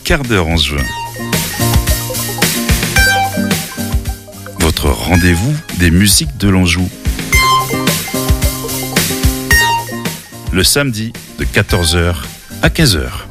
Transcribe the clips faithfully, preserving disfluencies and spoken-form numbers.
quart d'heure en juin. Votre rendez-vous des musiques de l'Anjou. Le samedi de quatorze heures à quinze heures.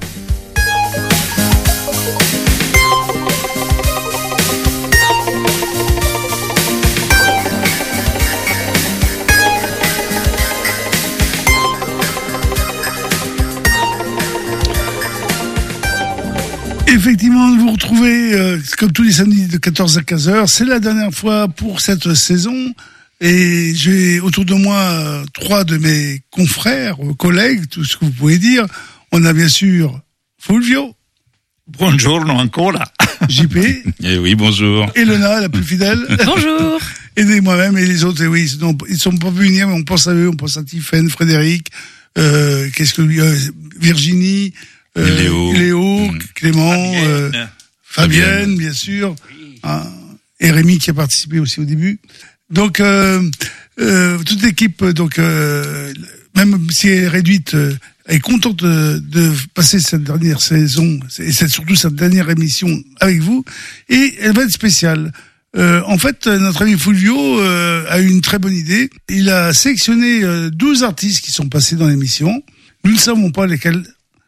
Effectivement, vous retrouvez, euh, comme tous les samedis de quatorze à quinze heures, c'est la dernière fois pour cette saison. Et j'ai autour de moi euh, trois de mes confrères, euh, collègues, tout ce que vous pouvez dire. On a bien sûr Fulvio. Buongiorno ancora. J P. Eh oui, bonjour. Elena, la plus fidèle. Bonjour. Et moi-même et les autres. Et oui, non, ils sont pas venus venir, mais on pense à eux. On pense à Tiffaine, Frédéric, euh, qu'est-ce que lui, euh, Virginie. Euh, Léo, Léo mmh. Clément, Fabienne, euh, Fabienne, Fabienne, bien sûr, oui. hein, et Rémi qui a participé aussi au début. Donc euh, euh, toute l'équipe, donc euh, même si elle est réduite, euh, est contente de, de passer cette dernière saison et c'est surtout cette dernière émission avec vous. Et elle va être spéciale. Euh, en fait, notre ami Fulvio euh, a eu une très bonne idée. Il a sélectionné euh, douze artistes qui sont passés dans l'émission. Nous ne savons pas lesquels.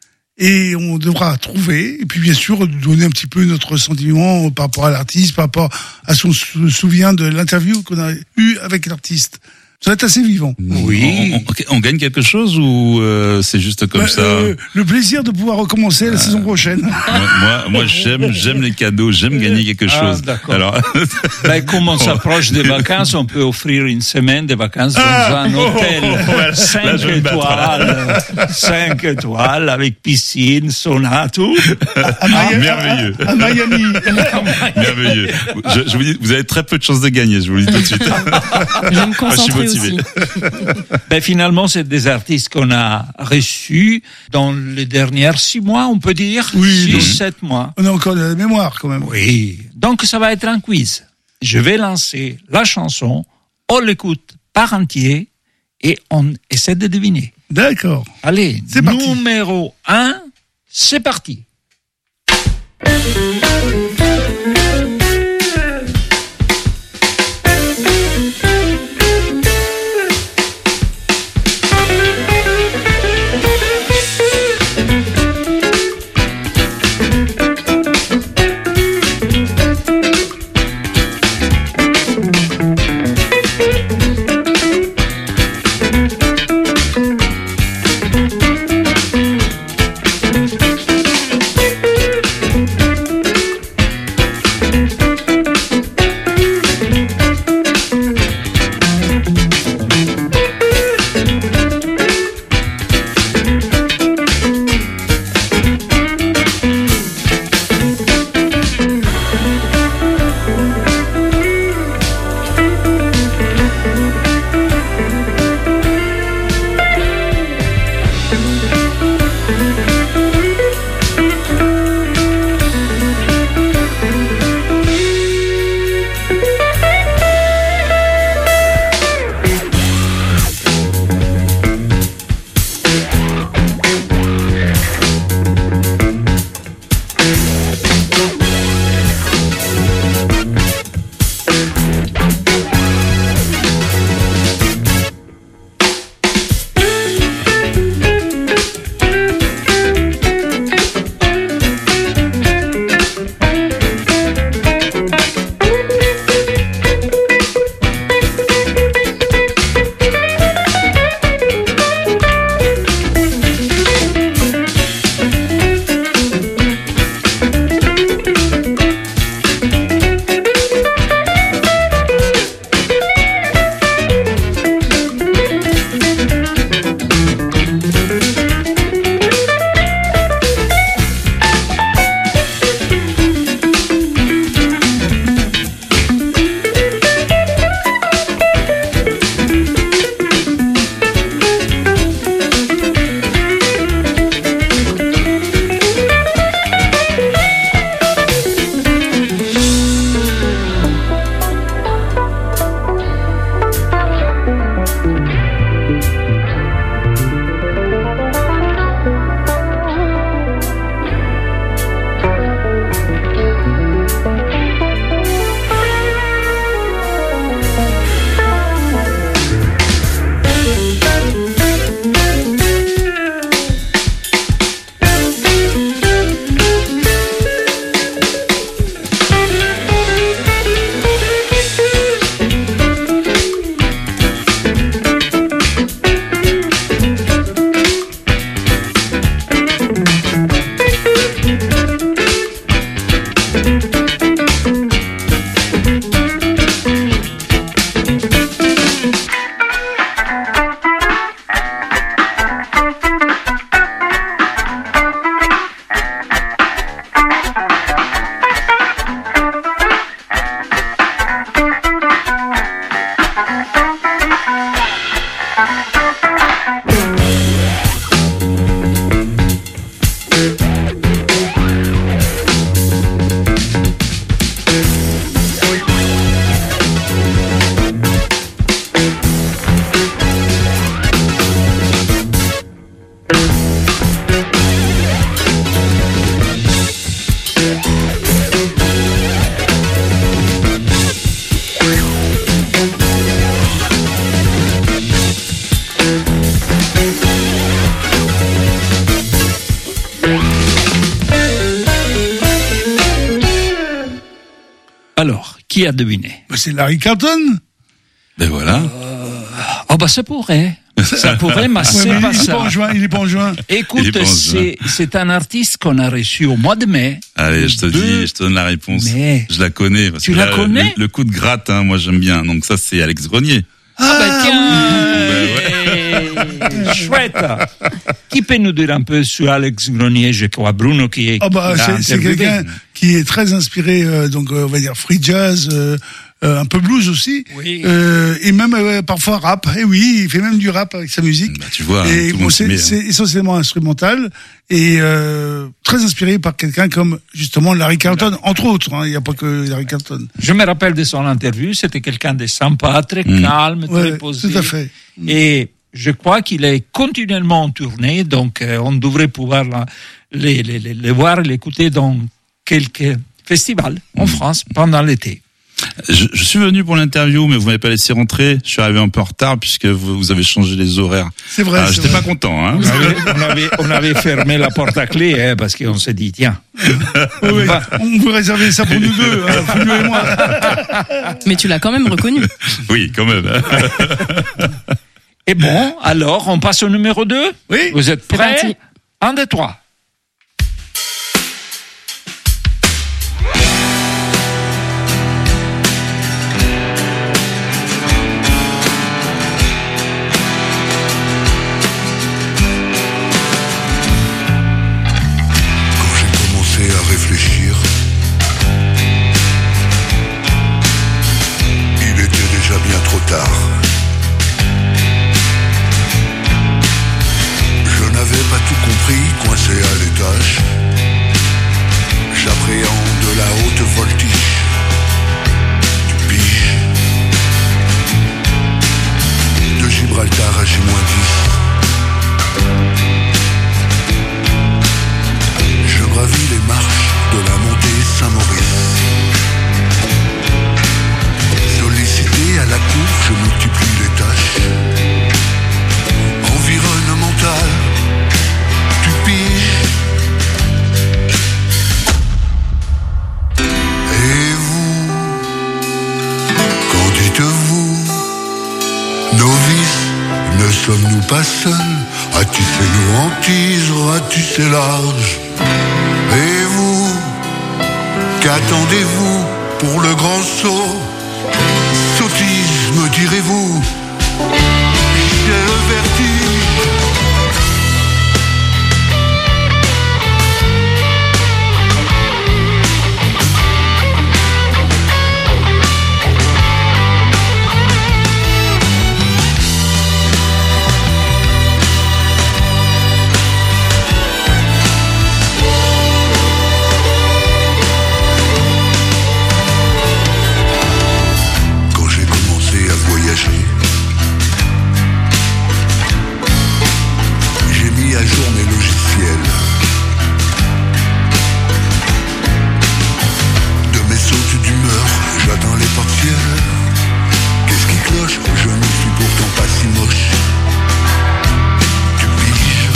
Et on devra trouver, et puis bien sûr donner un petit peu notre sentiment par rapport à l'artiste, par rapport à ce qu'on se souvient de l'interview qu'on a eue avec l'artiste. Ça va être assez vivant. Oui. On, on, on gagne quelque chose ou euh, c'est juste comme bah, ça euh, Le plaisir de pouvoir recommencer la ah. saison prochaine. Moi, moi, moi j'aime, j'aime les cadeaux, j'aime gagner quelque chose. Ah, d'accord. Alors, ben, comme on s'approche des vacances, on peut offrir une semaine de vacances dans ah, un hôtel oh, cinq étoiles, cinq étoiles avec piscine, sauna, tout. À, à Miami, merveilleux. À, à Miami. Merveilleux. Je, je vous dis, vous avez très peu de chances de gagner. Je vous le dis tout de suite. Je vais me concentrer. Aussi. Ben finalement, c'est des artistes qu'on a reçus dans les derniers six mois, on peut dire. Oui, six, sept mois. On a encore de la mémoire quand même. Oui. Donc ça va être un quiz. Je vais lancer la chanson, on l'écoute par entier et on essaie de deviner. D'accord. Allez, c'est parti. Numéro un, c'est parti. Alors, qui a deviné? C'est Larry Carlton. Ben voilà. Euh, oh bah ça pourrait. Ça pourrait, mais Ouais, c'est mais pas il est ça. pas en juin, il est pas en juin. Il est Écoute, pas en c'est, c'est un artiste qu'on a reçu au mois de mai. Allez, je te Deux- dis, je te donne la réponse. Mais- Je la connais. Parce Tu que la là, connais le, le coup de gratte, hein, moi j'aime bien. Donc ça, c'est Alex Grenier. Ah bah Ben tiens, chouette. Qui peut nous dire un peu sur Alex Grenier? Je crois Bruno qui est. Ah bah qui l'a c'est, c'est interviewé. quelqu'un qui est très inspiré, euh, donc euh, on va dire free jazz, euh, euh, un peu blues aussi, Oui. euh, et même euh, parfois rap. Et oui, il fait même du rap avec sa musique. Bah, tu vois, hein, et tout le bon, monde s'y c'est, met, hein. c'est essentiellement instrumental et euh, très inspiré par quelqu'un comme justement Larry Carlton, entre autres. hein, Il n'y a pas que Larry Carlton. Je me rappelle de son interview, c'était quelqu'un de sympa, très Mm. calme, très Ouais, posé. tout à fait. Et je crois qu'il est continuellement en tournée, donc euh, on devrait pouvoir la- les, les, les, les voir et l'écouter dans quelques festivals en France pendant l'été. Je, je suis venu pour l'interview, mais vous m'avez pas laissé rentrer. Je suis arrivé un peu en retard puisque vous, vous avez changé les horaires. C'est vrai. Ah, c'est j'étais vrai. pas content, hein. On avait, on avait, on avait fermé la porte à clé hein, parce qu'on s'est dit, tiens, Oui, oui. va- On vous réserver ça pour nous deux, hein, Fulio et moi. Mais tu l'as quand même reconnu. Oui, quand même. et bon, alors on passe au numéro deux. Oui. Vous êtes C'est prêts? parti. Un, deux, trois. Quand j'ai commencé à réfléchir, il était déjà bien trop tard. Je n'avais pas tout compris, coincé à l'étage. J'appréhende la haute voltige. Tu piges. De Gibraltar à J dix. Je gravis les marches de la montée Saint-Maurice. Sollicité à la cour, je multiplie les tâches. Environnemental, tu piges. Et vous, qu'en dites-vous? Novices, ne sommes-nous pas seuls à tisser nos hantises, ratisser large? Et vous, qu'attendez-vous pour le grand saut? Sottise, me direz-vous? J'ai le vertige. Quand j'ai commencé à voyager, j'ai mis à jour mes logiciels. De mes sautes d'humeur, j'atteins les partiels. Qu'est-ce qui cloche? Je ne suis pourtant pas si moche. Tu piges.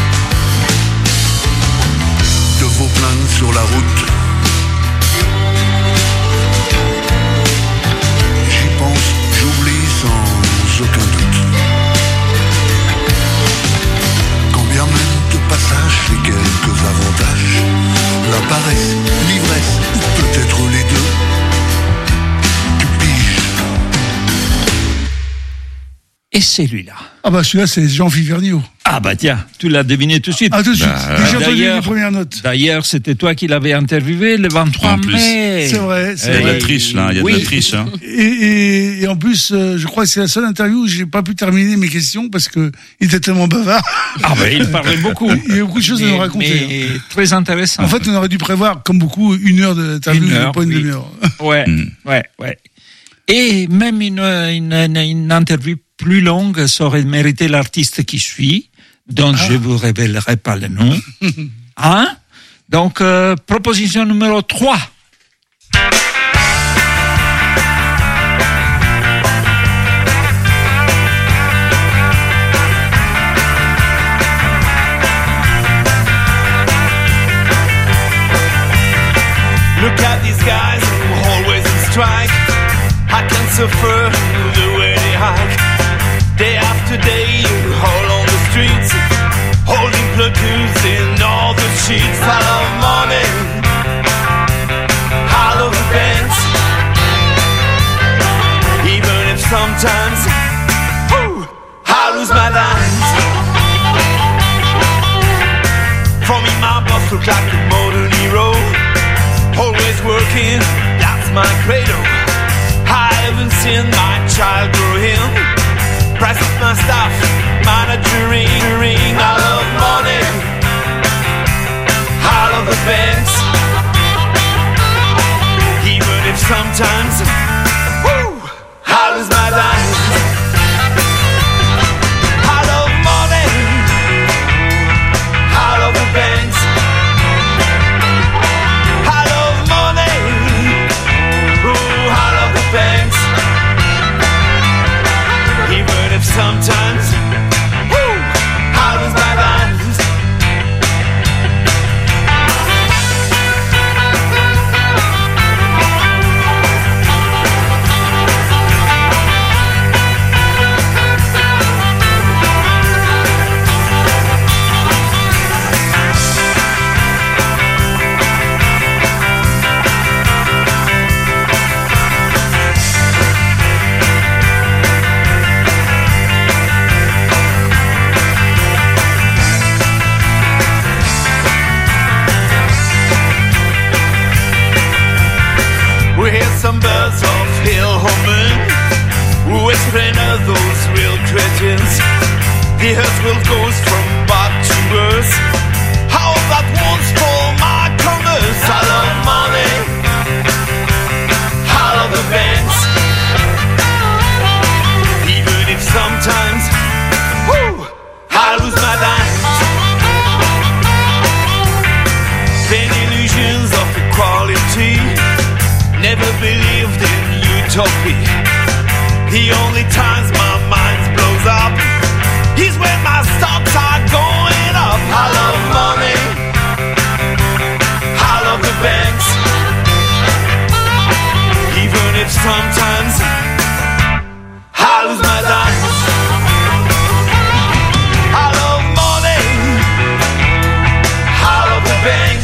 De vos plaintes sur la route, j'y pense, j'oublie sans aucun doute. Quand bien même de passage, j'ai quelques avantages. La paresse, l'ivresse, ou peut-être les deux. Tu piges. Et celui-là. Ah bah celui-là c'est Jean-Philippe Vergniaud. Ah bah tiens, tu l'as deviné tout de suite. Ah, tout de suite. Bah, J'ai entendu les d'ailleurs- premières notes. D'ailleurs, c'était toi qui l'avais interviewé le vingt-trois En plus. mai. C'est vrai, c'est Il y a de vrai. la triche, là. Il y a Oui. de la triche, hein. Et, et, et en plus, euh, je crois que c'est la seule interview où j'ai pas pu terminer mes questions parce que il était tellement bavard. Ah bah il parlait beaucoup. Il y a beaucoup de choses à Mais- nous raconter. mais très intéressant. En fait, on aurait dû prévoir, comme beaucoup, une heure d'interview, Une heure, pas une oui. demi-heure. Ouais, Mm. ouais, ouais. Et même une, une, une, une interview plus longue, ça aurait mérité l'artiste qui suit, dont je vous révélerai pas le nom. Hein? Donc, euh, proposition numéro trois. Look at these guys who always in strike. I can suffer the way they hike. Day after day, you haul on the streets, holding platoons in all the sheets. I love money, I love the bands. Even if sometimes whew, I lose my dimes. For me, my boss look like a modern hero. Always working, that's my credo. I haven't seen my child grow in. Price of my stuff, managering. I love money, I love the banks. Even if sometimes, whew, I lose my dimes. I love money, I love the banks. Sometimes, woo, I lose my balance. We hear some birds of hill humming, whispering of those real cretins. The earth will go from bad to worse. How that once for my commerce. I love money, I love the banks. Even if sometimes, whoo, I lose my dimes. Vain illusions of equality. Never believed in utopia. The only times my mind blows up is when my stocks are going up. I love money, I love the banks. Even if sometimes I lose my dimes. I love money, I love the banks.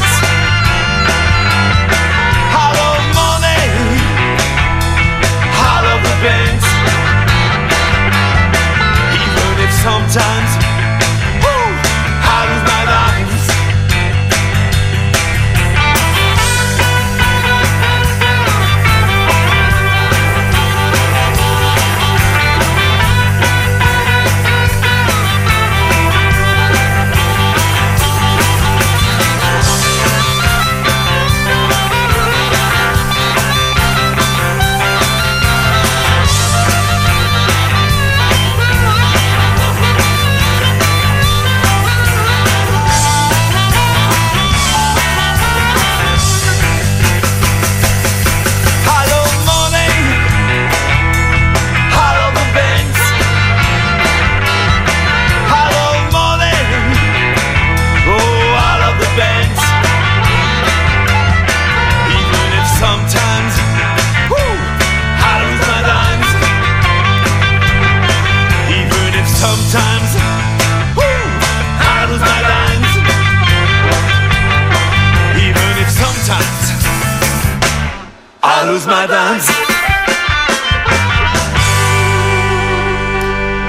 Even if sometimes, woo, I lose my dimes.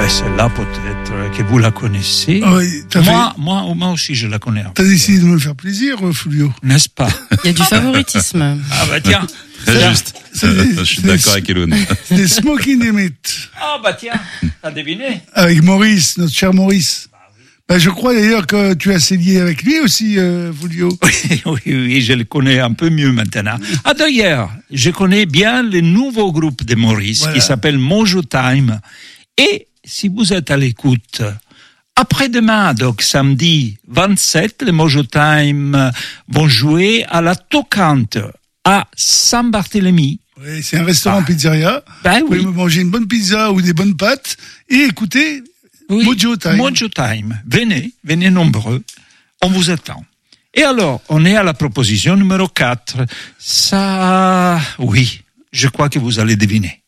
ben celle-là peut-être que vous la connaissez. Oui, t'as Moi, fait- moi, moi aussi je la connais. un T'as peu. décidé de me faire plaisir, euh, Fulvio. N'est-ce pas? Il y a du favoritisme. Ah bah tiens. Très Tiens. juste. c'est- Euh, Je suis c'est- d'accord avec Elon. Des Smoking Limit. Ah bah tiens, t'as deviné. Avec Maurice, notre cher Maurice. Bah, je crois d'ailleurs que tu es assez lié avec lui aussi, euh, Fulvio. Oui, oui, oui, je le connais un peu mieux maintenant. Ah d'ailleurs, je connais bien le nouveau groupe de Maurice Voilà. qui s'appelle Mojo Time. Et si vous êtes à l'écoute, après-demain, donc samedi vingt-sept, les Mojo Time vont jouer à la Toccante à Saint-Barthélemy. Oui, c'est un restaurant Ah. pizzeria. Ben Vous pouvez oui. me manger une bonne pizza ou des bonnes pâtes et écouter Oui, Mojo Time. Mojo Time. Venez, venez nombreux. On vous attend. Et alors, on est à la proposition numéro quatre. Ça, oui, je crois que vous allez deviner.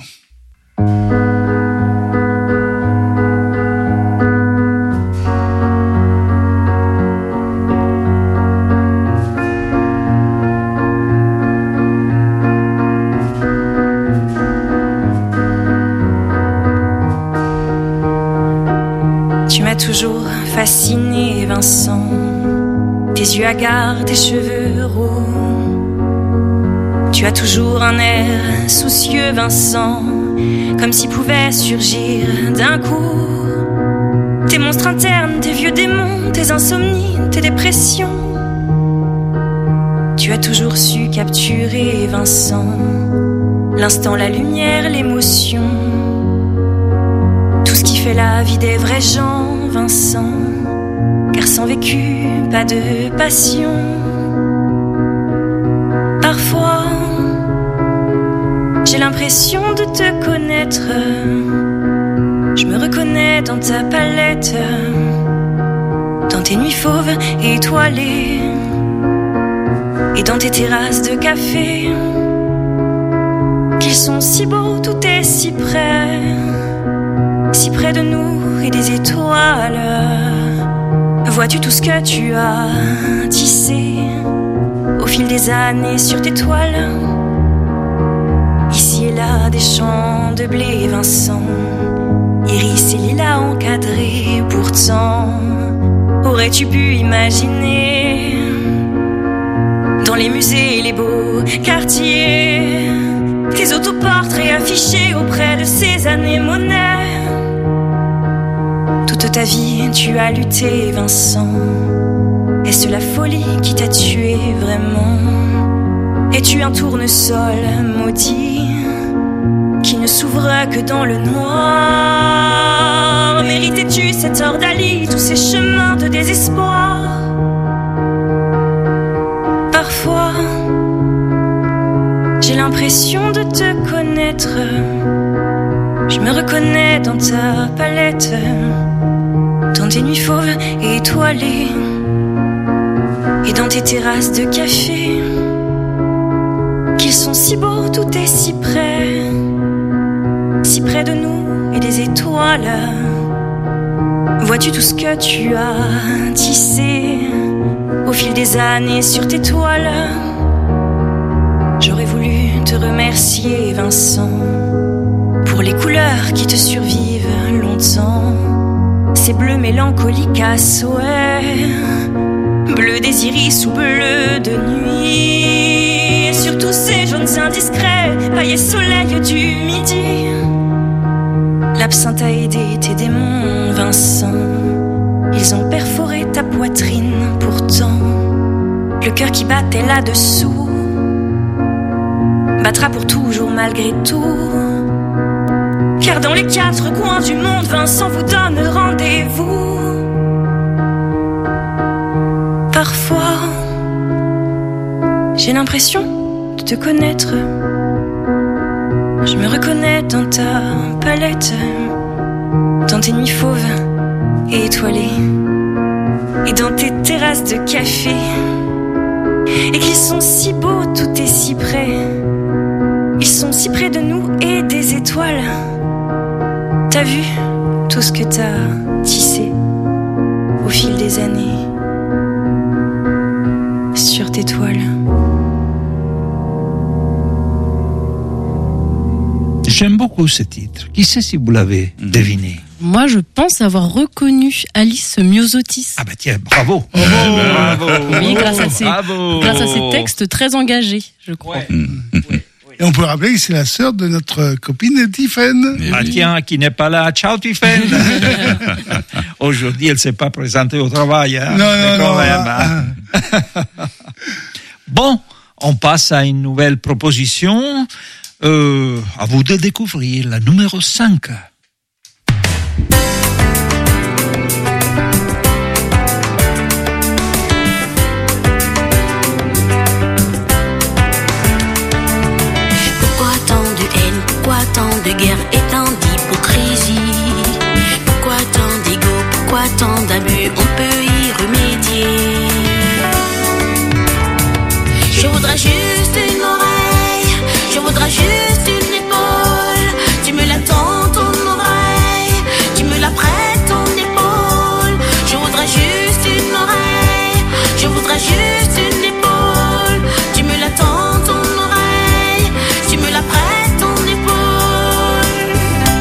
Tu m'as toujours fasciné, Vincent. Tes yeux hagards, tes cheveux roux. Tu as toujours un air soucieux, Vincent, comme s'il pouvait surgir d'un coup. Tes monstres internes, tes vieux démons, tes insomnies, tes dépressions. Tu as toujours su capturer, Vincent, l'instant, la lumière, l'émotion. Tout ce qui fait la vie des vrais gens, Vincent. Car sans vécu, pas de passion. Parfois, j'ai l'impression de te connaître. Je me reconnais dans ta palette, dans tes nuits fauves et étoilées, et dans tes terrasses de café. Qu'ils sont si beaux, tout est si près, si près de nous et des étoiles. Vois-tu tout ce que tu as tissé au fil des années sur tes toiles? Ici et là des champs de blé, Vincent, iris et lilas encadrés. Pourtant, aurais-tu pu imaginer dans les musées et les beaux quartiers tes autoportraits affichés auprès de ces anémones? Toute ta vie, tu as lutté, Vincent. Est-ce la folie qui t'a tué vraiment? Es-tu un tournesol maudit qui ne s'ouvre que dans le noir? Méritais-tu cette ordalie, tous ces chemins de désespoir? Parfois, j'ai l'impression de te connaître. Je me reconnais dans ta palette, dans tes nuits fauves et étoilées, et dans tes terrasses de café. Qu'ils sont si beaux, tout est si près, si près de nous et des étoiles. Vois-tu tout ce que tu as tissé au fil des années sur tes toiles? J'aurais voulu te remercier, Vincent, pour les couleurs qui te survivent longtemps. Ces bleus mélancoliques à souhait, bleu des iris ou bleu de nuit. Et surtout ces jaunes indiscrets, paillés soleil du midi. L'absinthe a aidé tes démons, Vincent. Ils ont perforé ta poitrine, pourtant le cœur qui battait là-dessous battra pour toujours malgré tout. Car dans les quatre coins du monde, Vincent vous donne rendez-vous. Parfois, j'ai l'impression de te connaître. Je me reconnais dans ta palette, dans tes nuits fauves et étoilées, et dans tes terrasses de café. Et qu'ils sont si beaux, tout est si près. Ils sont si près de nous et des étoiles. T'as vu tout ce que t'as tissé au fil des années sur tes toiles. J'aime beaucoup ce titre. Qui sait si vous l'avez deviné? Moi, je pense avoir reconnu Alice Myosotis. Ah bah tiens, bravo. Oh, bravo. Oui, grâce à ses, Bravo. grâce à ses textes très engagés, je crois. Ouais. Et on peut rappeler que c'est la sœur de notre copine Tiffaine. Eh Ah oui. tiens, qui n'est pas là. Ciao Tiffaine. Aujourd'hui, elle s'est pas présentée au travail. Hein, Non, mais non, quand non, même, ah, hein. Bon, on passe à une nouvelle proposition. Euh, à vous de découvrir la numéro cinq. Pourquoi tant de haine, pourquoi tant de guerre et tant d'hypocrisie? Pourquoi tant d'ego, pourquoi tant d'abus? On peut y remédier. Je voudrais juste une oreille, je voudrais juste une épaule. Tu me la tends ton oreille, tu me la prêtes ton épaule. Je voudrais juste une oreille, je voudrais juste une épaule. Tu me la tends ton oreille, tu me la prêtes ton épaule.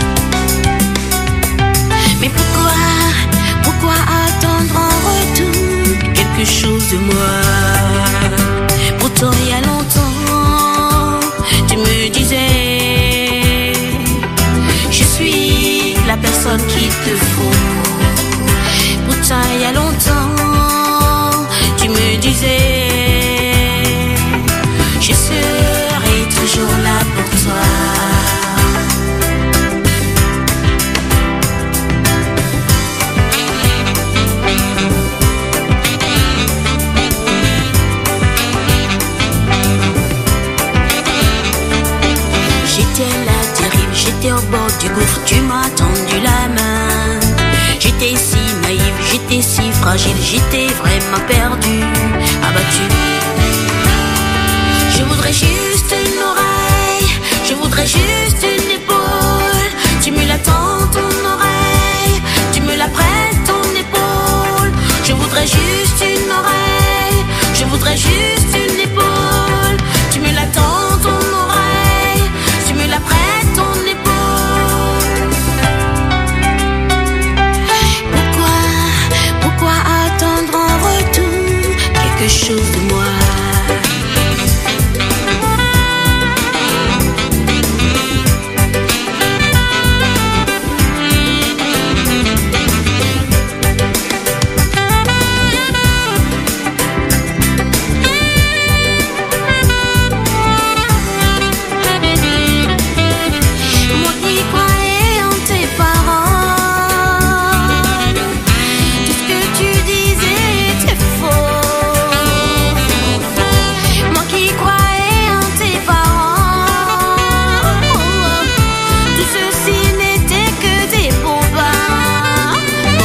Mais pourquoi, pourquoi attendre en retour quelque chose de moi? Pourtant il y a longtemps, tu me disais, je suis la personne qu'il te faut. Pourtant il y a longtemps, tu me disais, je serai toujours là pour toi. J'étais la terrible, j'étais au bord du gouffre, tu m'as tendu la main. J'étais si naïve, j'étais si fragile, j'étais vraiment perdue, abattue. Je voudrais juste une oreille, je voudrais juste une épaule. Tu me la tends ton oreille, tu me la prêtes ton épaule. Je voudrais juste une oreille, je voudrais juste une épaule. Tu me la tends ton oreille, tu me la prêtes ton épaule. Pourquoi, pourquoi attendre en retour quelque chose de moi? Moi qui croyais en tes paroles, tout ce que tu disais était faux. Moi qui croyais en tes paroles, tout ceci n'était que des bobards,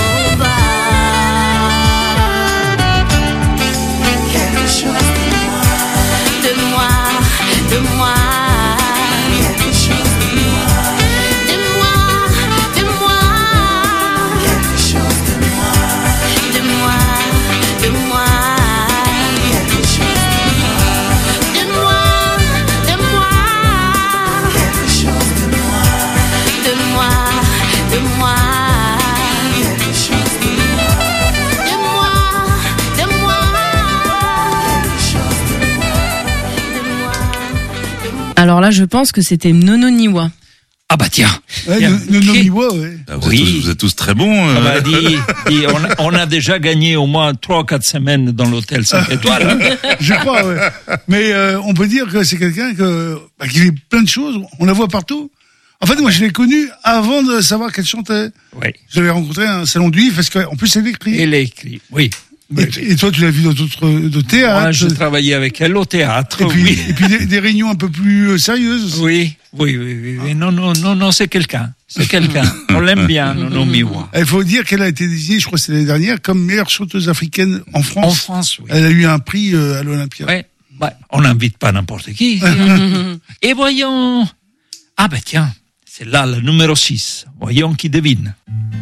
bobards. Quelque chose de moi, de moi, quelque chose de moi, de moi, de moi, quelque chose de moi, de moi, de moi, quelque chose de moi, de moi, quelque chose de moi, de moi, de moi, quelque chose de moi, de moi, de moi, quelque chose de moi, de moi, de moi. Alors là, je pense que c'était Nono Niwa. Ah bah tiens. Ouais, Tiens. no- Nono Niwa, ouais. Ah, vous, Oui. êtes tous, vous êtes tous très bons. euh. Ah bah, dis, dis, on, a, on a déjà gagné au moins trois ou quatre semaines dans l'hôtel cinq étoiles. Je crois, ouais. Mais euh, on peut dire que c'est quelqu'un que, bah, qui fait plein de choses. On la voit partout. En fait, moi, je l'ai connue avant de savoir qu'elle chantait. Oui. Je l'avais rencontrée à un salon du livre parce qu'en plus, elle écrit. Elle écrit, oui. Oui, oui. Et, et toi, tu l'as vu dans d'autres de théâtre. Moi, je travaillais avec elle au théâtre, et puis, oui. et puis des, des réunions un peu plus euh, sérieuses aussi. Oui, oui, oui, oui, oui. Non, non, non, non, c'est quelqu'un. C'est quelqu'un. On l'aime bien, Nono Niwa. Il faut dire qu'elle a été désignée, je crois que c'est l'année dernière, comme meilleure chanteuse africaine en France. En France, oui. Elle a eu un prix euh, à l'Olympia. Ouais, ouais. On n'invite pas n'importe qui. Et voyons. Ah ben tiens, c'est là le numéro six. Voyons qui devine.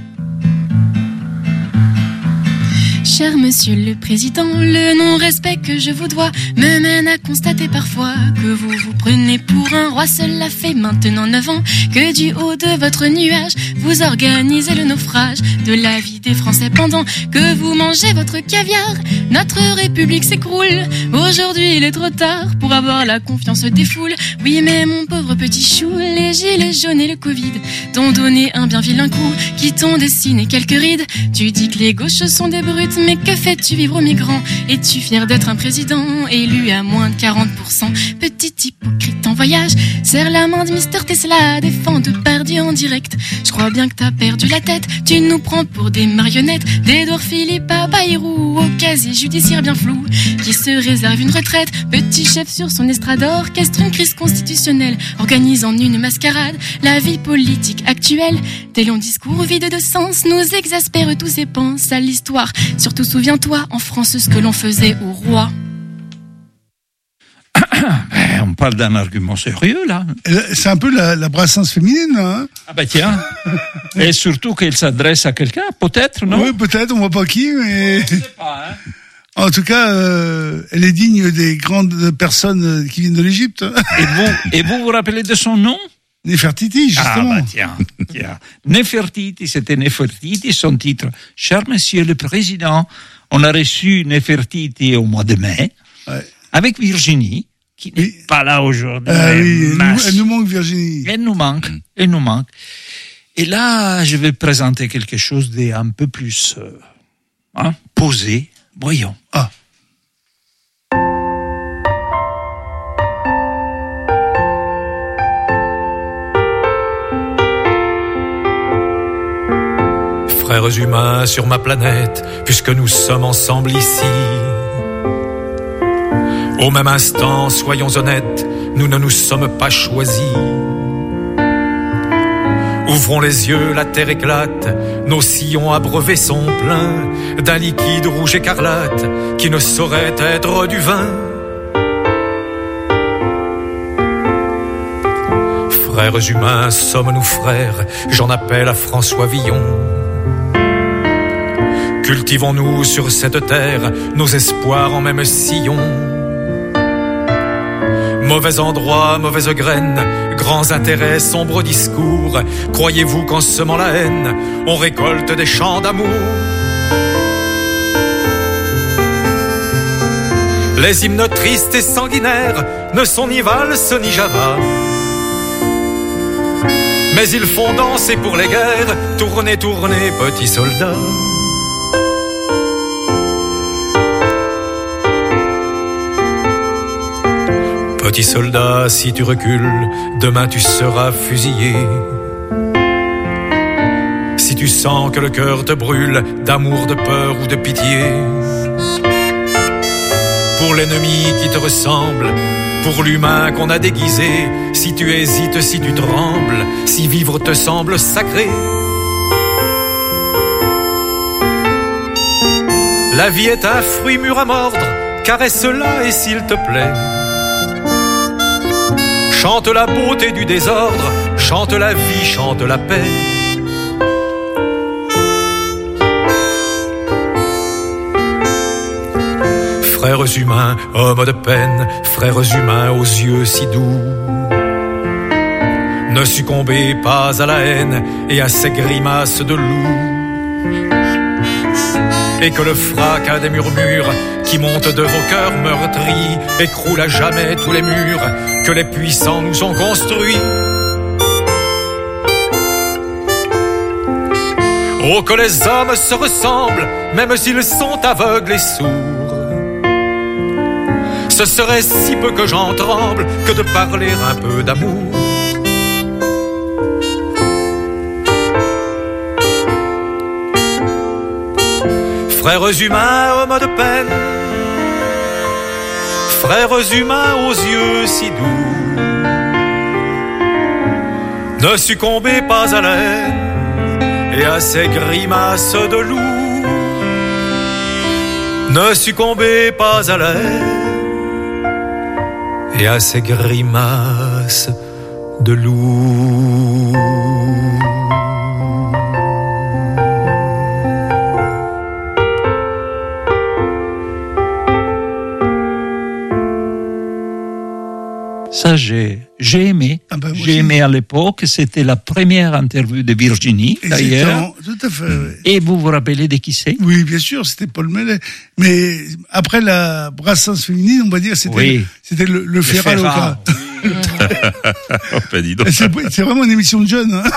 Cher monsieur le président, le non-respect que je vous dois me mène à constater parfois que vous vous prenez pour un roi. Cela fait maintenant neuf ans que du haut de votre nuage, vous organisez le naufrage de la vie des Français pendant que vous mangez votre caviar. Notre République s'écroule, aujourd'hui il est trop tard pour avoir la confiance des foules. Oui mais mon pauvre petit chou, les gilets jaunes et le Covid t'ont donné un bien vilain coup, qui t'ont dessiné quelques rides. Tu dis que les gauches sont des brutes, mais que fais-tu vivre aux migrants? Es-tu fier d'être un président élu à moins de quarante pour cent? Petit hypocrite en voyage, serre la main de Mister Tesla, défend de Depardieu en direct. Je crois bien que t'as perdu la tête, tu nous prends pour des marionnettes, d'Edouard Philippe à Bayrou, au casier judiciaire bien flou, qui se réserve une retraite. Petit chef sur son estrade orchestre une crise constitutionnelle, organise en une mascarade la vie politique actuelle. Tes longs discours vides de sens nous exaspèrent tous et pensent à l'histoire. Surtout souviens-toi, en France, ce que l'on faisait au roi. Ben, on parle d'un argument sérieux, là. C'est un peu la, la Brassens féminine, là. Hein. Ah ben tiens. Et surtout qu'elle s'adresse à quelqu'un, peut-être, non? Oui, peut-être, on voit pas qui, mais... On sait pas, hein. En tout cas, euh, elle est digne des grandes personnes qui viennent de l'Égypte. Et vous, et vous vous rappelez de son nom? Nefertiti, justement. Ah bah tiens, tiens. Nefertiti, c'était Nefertiti, son titre. Cher Monsieur le Président, on a reçu Nefertiti au mois de mai, ouais. Avec Virginie, qui n'est oui. pas là aujourd'hui. Ah oui, elle, nous, elle nous manque, Virginie. Elle nous manque, elle nous manque. Et là, je vais présenter quelque chose d'un peu plus euh, hein, posé. Voyons. Ah. Frères humains sur ma planète, puisque nous sommes ensemble ici, au même instant, soyons honnêtes, nous ne nous sommes pas choisis. Ouvrons les yeux, la terre éclate, nos sillons abreuvés sont pleins d'un liquide rouge écarlate qui ne saurait être du vin. Frères humains, sommes-nous frères, j'en appelle à François Villon. Cultivons-nous sur cette terre nos espoirs en même sillon. Mauvais endroit, mauvaise graine, grands intérêts, sombres discours. Croyez-vous qu'en semant la haine, on récolte des champs d'amour? Les hymnes tristes et sanguinaires ne sont ni valse ni java, mais ils font danser pour les guerres. Tournez, tournez, petits soldats. Petit soldat, si tu recules, demain tu seras fusillé. Si tu sens que le cœur te brûle d'amour, de peur ou de pitié, pour l'ennemi qui te ressemble, pour l'humain qu'on a déguisé, si tu hésites, si tu trembles, si vivre te semble sacré, la vie est un fruit mûr à mordre, caresse-la et s'il te plaît, chante la beauté du désordre, chante la vie, chante la paix. Frères humains, hommes de peine, frères humains aux yeux si doux, ne succombez pas à la haine et à ces grimaces de loup, et que le fracas des murmures qui montent de vos cœurs meurtris écroule à jamais tous les murs que les puissants nous ont construits. Oh, que les hommes se ressemblent, même s'ils sont aveugles et sourds. Ce serait si peu que j'en tremble que de parler un peu d'amour. Frères humains, hommes de peine, frères humains aux yeux si doux, ne succombez pas à la haine et à ces grimaces de loup. Ne succombez pas à la haine et à ces grimaces de loup. Ça, j'ai, j'ai aimé. Ah ben, moi, j'ai j'ai aimé à l'époque, c'était la première interview de Virginie, d'ailleurs. Tout à fait. Oui. Et vous vous rappelez de qui c'est? Oui, bien sûr, c'était Paul Mellet. Mais après la brassance féminine, on va dire, c'était, oui. c'était le, le, le Ferrat Loca. Oh, pas dit donc. C'est, c'est vraiment une émission de jeunes. Hein.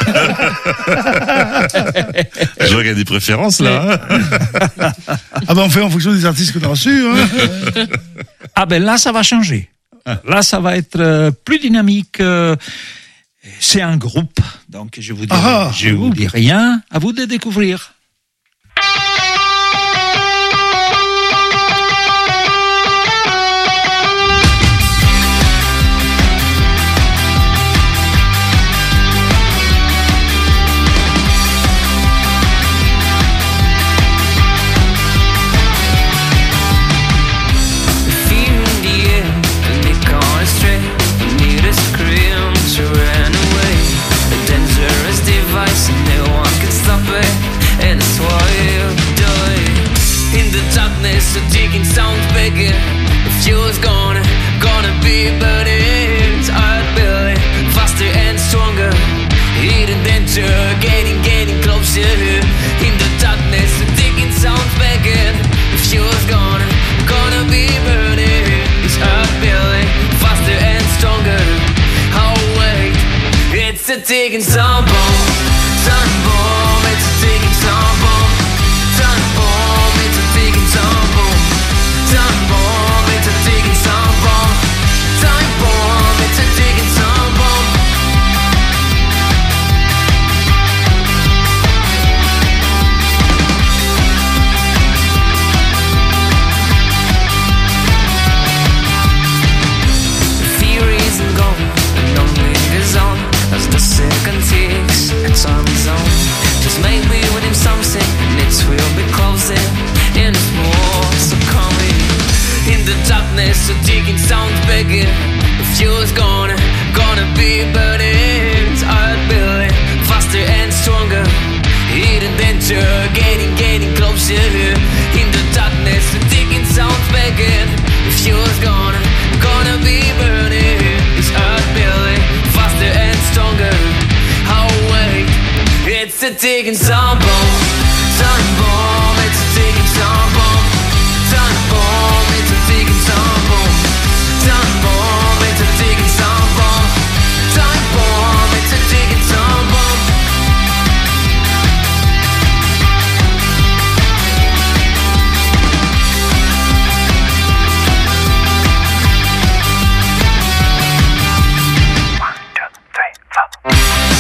Je vois qu'il y a des préférences là. Hein. Ah ben on fait en fonction des artistes qu'on a reçus. Hein. Ah ben là ça va changer. Là ça va être plus dynamique. C'est un groupe, donc je vous dis, ah, je vous dis rien. À vous de découvrir. So taking sounds bigger. If you was gonna, gonna be burning, it's heart building, faster and stronger. Hidden danger, getting, getting closer. In the darkness, so taking sounds bigger. If you was gonna, gonna be burning, it's heart building, faster and stronger. Oh wait, it's a taking sound bomb, sound bomb, it's a taking sound bomb, sound bomb, it's a taking sound bomb. Time bomb, it's a ticking sound bomb. Time bomb, it's a ticking sound bomb. The fear isn't gone, and no lingers on as the second ticks and time is on. Just maybe with him something, and it will be closing, and it's more so coming. In the darkness, so digging sounds bigger. If you was gonna, gonna be burning, it's heart building, faster and stronger. Hidden danger, getting, getting closer. In the darkness, so digging sounds bigger. If you was gonna, gonna be burning, it's heart building, faster and stronger. Oh wait, it's a digging sound bomb, sound bomb, it's a digging sound bomb, sound bomb. Taking some bomb, time bomb, it's a taking some bomb, time bomb, it's a taking some bomb. One, two, three, four.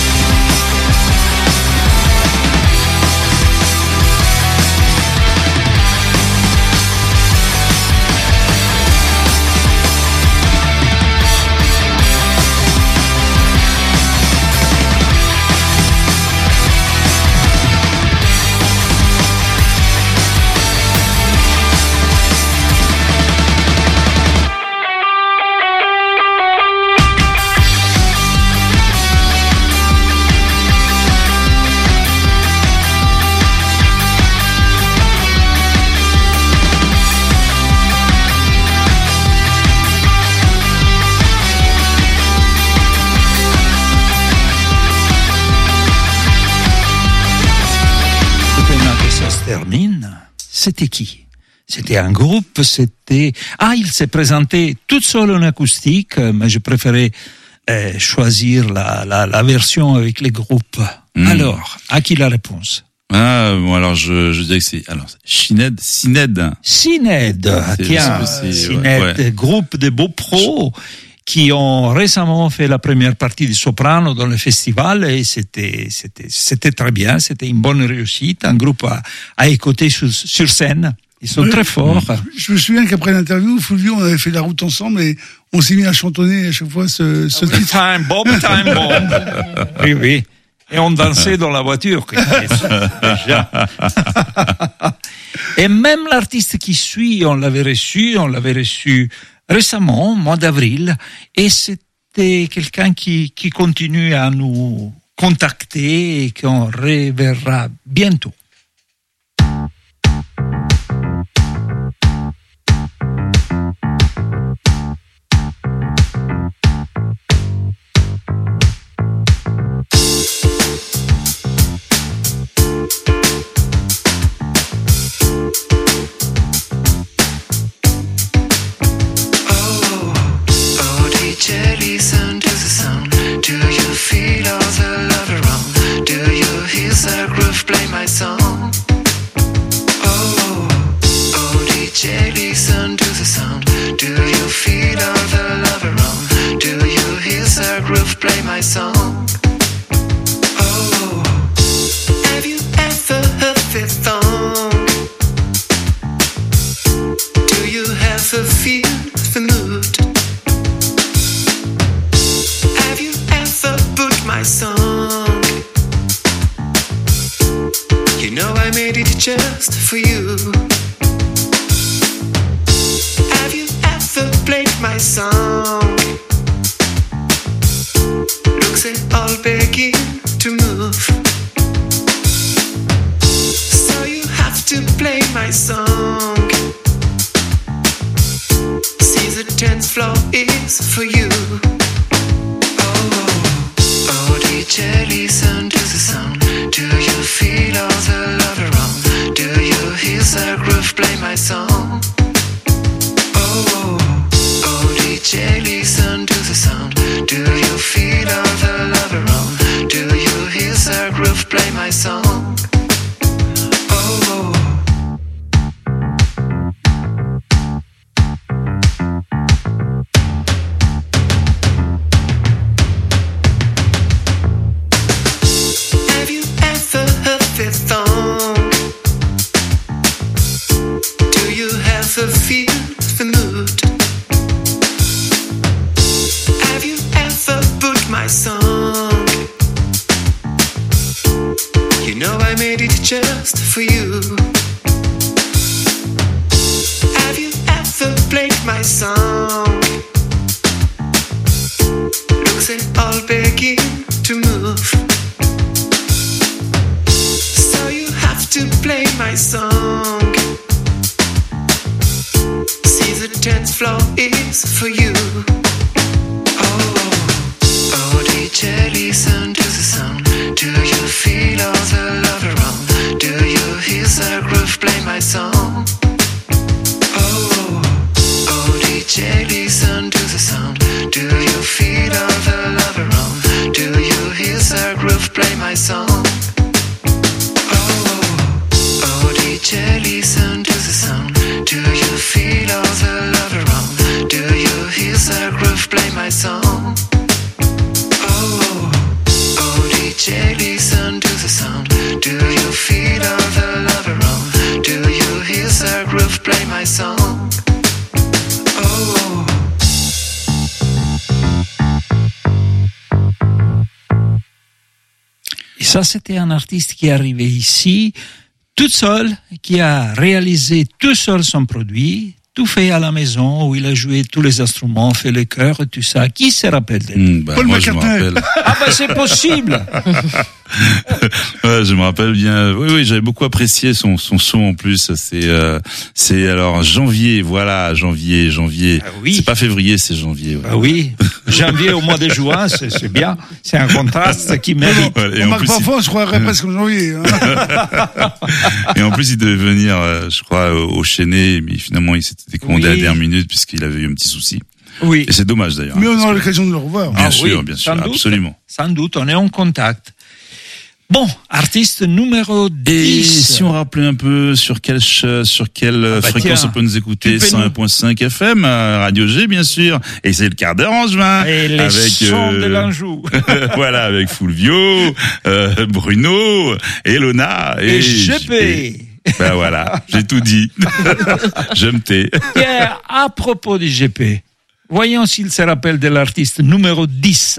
C'était qui? C'était un groupe, c'était... Ah, il s'est présenté tout seul en acoustique, mais je préférais euh, choisir la, la, la version avec les groupes. Mmh. Alors, à qui la réponse? Ah, bon, alors je, je dirais que c'est... Alors, Shined, Sined. Sined, tiens, Sined, ouais, ouais. Groupe de beaux pros qui ont récemment fait la première partie du soprano dans le festival et c'était, c'était, c'était très bien, c'était une bonne réussite, un groupe à, à écouter sur, sur scène. Ils sont oui, très forts. Je me souviens qu'après l'interview, Fulvio, on avait fait la route ensemble et on s'est mis à chantonner à chaque fois ce, ce titre. Time bomb, time bomb. Oui, oui. Et on dansait dans la voiture. Déjà. Et même l'artiste qui suit, on l'avait reçu, on l'avait reçu récemment, au mois d'avril, et c'était quelqu'un qui, qui continue à nous contacter et qu'on reverra bientôt. my song. Oh, oh, D J, listen to the sound. Do you feel all the love around? Do you hear the groove play my song? Oh, have you ever heard this song? Do you ever feel the mood? Have you ever put my song? You know I made it just for you. Have you ever played my song? Looks they all begin to move. So you have to play my song. See the dance floor is for you. Oh, D J, listen to the sound. Do you feel all the love around? Do you hear the groove play my song? Oh, oh, D J, listen to the sound. Do you feel all the love around? Do you hear the groove play my song? Oh, ever feel the mood? Have you ever put my song? You know I made it just for you. Have you ever played my song? Looks they all begin to move. So you have to play my song. The dance floor is for you. Oh, oh, D J, listen to the sound. Do you feel all the love around? Do you hear the groove play my song? Oh, oh, D J, listen to the sound. Do you feel all the love around? Do you hear the groove play my song? Oh, oh, D J, listen to the sound. Do you feel all the love around? Do you hear the groove play my song? Oh, oh, D J, listen to the sound. Do you feel all the love around? Do you hear the groove play my song? Oh. Et ça, c'était un artiste qui est arrivé ici tout seul, qui a réalisé tout seul son produit, tout fait à la maison, où il a joué tous les instruments, fait les chœurs et tout ça. Qui se rappelle de mmh, bah, Paul moi, McCartney. Je me rappelle. Ah bah c'est possible. Ouais, je me rappelle bien. Oui, oui, j'avais beaucoup apprécié son son son en plus. C'est euh, c'est alors janvier, voilà, janvier, janvier. Ah oui. C'est pas février, c'est janvier. Ouais. Ah oui, janvier au mois de juin, c'est, c'est bien. C'est un contraste qui mérite. Ouais, on marque pas fort, je croirais presque en janvier. Hein. Et en plus, il devait venir, euh, je crois, au Chénet, mais finalement, il s'était décommandé oui. à la dernière minute puisqu'il avait eu un petit souci. Oui. Et c'est dommage d'ailleurs. Mais on aura l'occasion de le revoir. Bien ah, sûr, oui, bien sûr, doute, absolument. Sans doute, on est en contact. Bon, artiste numéro dix. Et si on rappelait un peu sur quelle sur quelle ah bah fréquence tiens, on peut nous écouter, cent un virgule cinq F M, Radio G bien sûr, et c'est le quart d'heure en juin. Et les avec, sons euh, de l'Anjou. Voilà, avec Fulvio, euh, Bruno, Elona et, et G P. Ben voilà, j'ai tout dit. Je me tais. Pierre, à propos du G P, voyons s'il se rappelle de l'artiste numéro dix.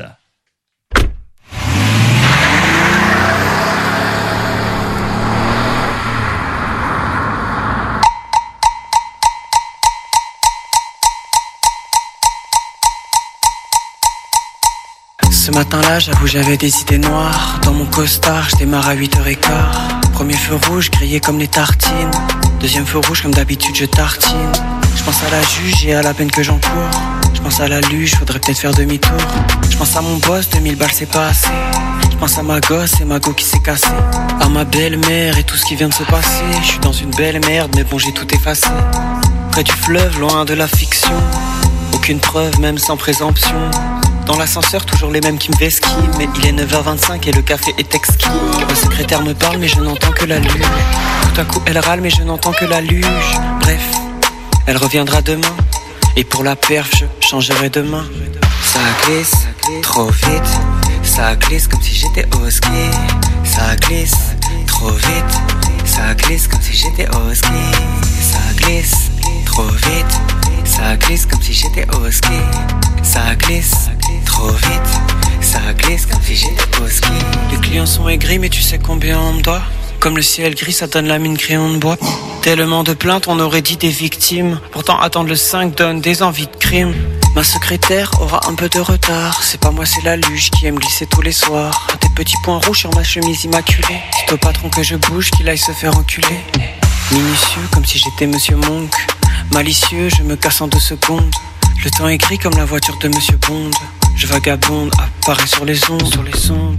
Ce matin-là, j'avoue, j'avais des idées noires. Dans mon costard, je démarre à huit heures quinze. Premier feu rouge, grillé comme les tartines. Deuxième feu rouge, comme d'habitude, je tartine. Je pense à la juge et à la peine que j'encours. Je pense à la luge, faudrait peut-être faire demi-tour. Je pense à mon boss, deux mille balles, c'est pas assez. Je pense à ma gosse et ma go qui s'est cassée. À ma belle-mère et tout ce qui vient de se passer. Je suis dans une belle merde, mais bon, j'ai tout effacé. Près du fleuve, loin de la fiction. Aucune preuve, même sans présomption. Dans l'ascenseur, toujours les mêmes qui me vesquillent. Mais il est neuf heures vingt-cinq et le café est exquis. Le secrétaire me parle mais je n'entends que la luge. Tout à coup elle râle mais je n'entends que la luge. Bref, elle reviendra demain. Et pour la perf, je changerai demain. Ça glisse trop vite. Ça glisse comme si j'étais au ski. Ça glisse trop vite. Ça glisse comme si j'étais au ski. Ça glisse trop vite. Ça glisse comme si j'étais au ski. Ça glisse trop vite. Ça glisse comme si j'étais au ski. Les clients sont aigris mais tu sais combien on me doit. Comme le ciel gris, ça donne la mine crayon de bois. Tellement de plaintes, on aurait dit des victimes. Pourtant attendre le cinq donne des envies de crime. Ma secrétaire aura un peu de retard. C'est pas moi, c'est la luge qui aime glisser tous les soirs. Des petits points rouges sur ma chemise immaculée. C'est au patron que je bouge, qu'il aille se faire enculer. Minutieux, comme si j'étais Monsieur Monk. Malicieux, je me casse en deux secondes. Le temps est gris comme la voiture de Monsieur Bond. Je vagabonde, apparaît sur les ondes, sur les ondes.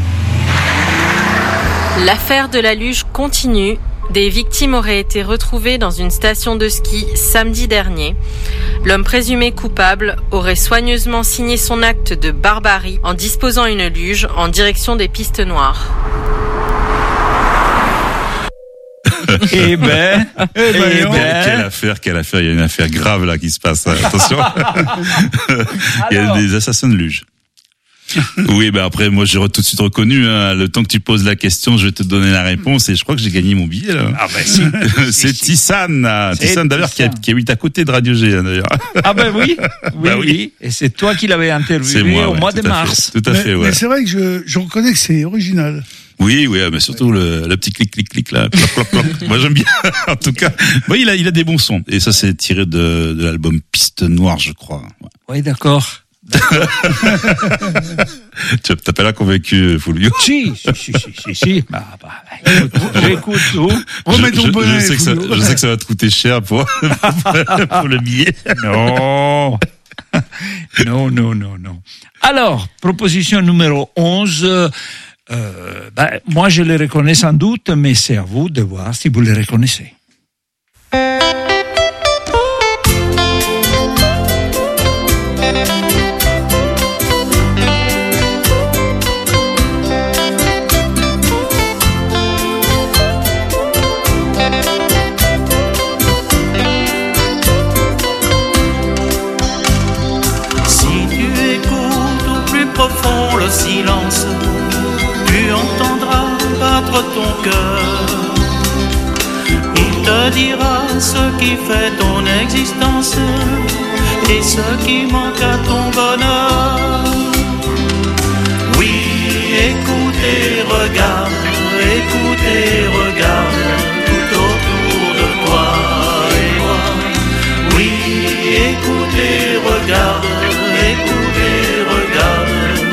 L'affaire de la luge continue. Des victimes auraient été retrouvées dans une station de ski samedi dernier. L'homme présumé coupable aurait soigneusement signé son acte de barbarie en disposant une luge en direction des pistes noires. Eh ben, eh ben, eh ben. Quelle affaire, quelle affaire, il y a une affaire grave là qui se passe, attention. Il y a des assassins de luge. Oui, ben après, moi, j'ai tout de suite reconnu, hein, le temps que tu poses la question, je vais te donner la réponse et je crois que j'ai gagné mon billet, là. Ah, ben, si. C'est Tissane, Tissane, d'ailleurs, qui, a, qui habite à côté de Radio G, hein, d'ailleurs. Ah, ben oui. Oui, bah, oui. oui. Et c'est toi qui l'avais interviewé moi, au ouais, mois de mars. Fait, tout à mais, fait, ouais. Mais c'est vrai que je, je reconnais que c'est original. Oui, oui, mais surtout le, le petit clic, clic, clic, là. Cloc, cloc, cloc. Moi, j'aime bien. En tout cas, bon, il a, il a des bons sons. Et ça, c'est tiré de, de l'album Piste Noire, je crois. Ouais, oui, d'accord. Tu t'as pas l'air convaincu, Fulvio? Si, si, si, si, si, si. Bah, bah, écoute, j'écoute tout. Remets ton bonnet, je, sais que ça, je sais que ça va te coûter cher pour, pour le billet. Non. Non, non, non, non. Alors, proposition numéro onze. Euh, bah, moi, je les reconnais sans doute, mais c'est à vous de voir si vous les reconnaissez. Le silence, tu entendras battre ton cœur. Il te dira ce qui fait ton existence et ce qui manque à ton bonheur. Oui, écoute et regarde, écoute et regarde tout autour de toi et moi. Oui, écoute et regarde, écoute et regarde.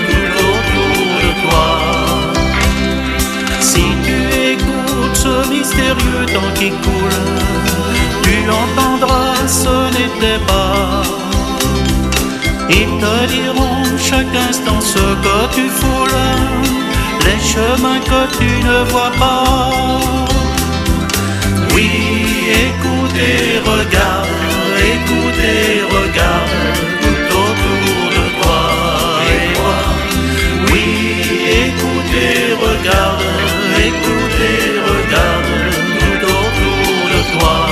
Si tu écoutes ce mystérieux temps qui coule, tu entendras sonner tes pas. Ils te diront chaque instant ce que tu foules, les chemins que tu ne vois pas. Oui, écoute et regarde, écoute et regarde tout autour de toi et moi. Oui, écoute et regarde, écoute et regarde tout autour de toi.